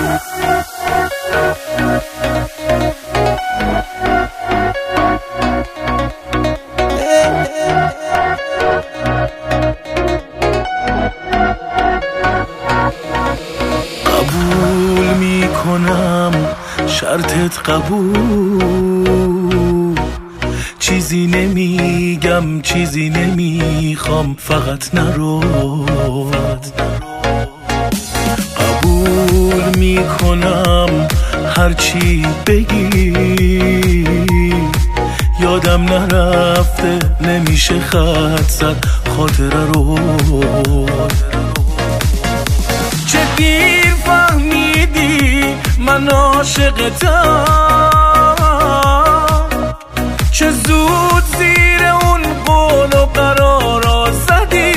قبول میکنم شرطت قبول، چیزی نمیگم چیزی نمیخوام، فقط نرو. قبول میکنم هرچی بگی، یادم نرفته نمیشه خط زد خاطره رو. چه دیر فهمیدی من عاشقتم، چه زود زیر اون قول و قرارا زدی.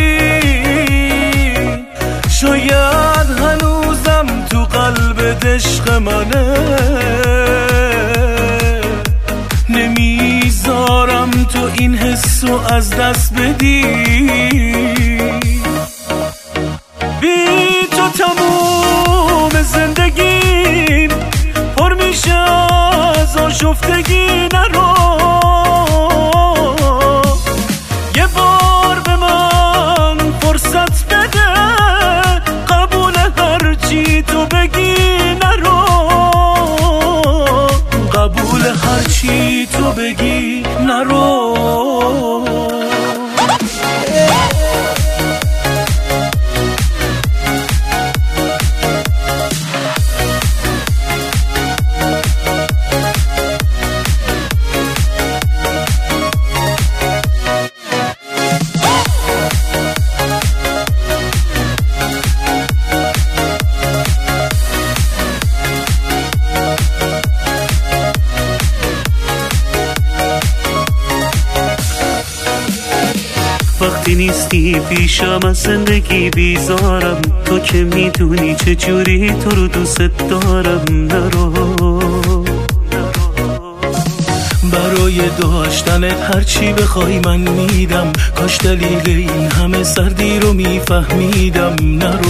شاید هنوزم تو قلبت عشق منه، نمیذارم تو این حسو از دست بدی. بی تو تموم زندگیم پر میشه از آشفتگی. نرو یه بار به من فرصت بده، قبول هرچی تو بگی. نرو قبول هرچی تو بگی. نرو وقتی نیستی پیشم از زندگی بیزارم، تو که میدونی چجوری تو رو دوست دارم. نرو برای داشتنت هرچی بخوای من میدم، کاش دلیل این همه سردی رو میفهمیدم. نرو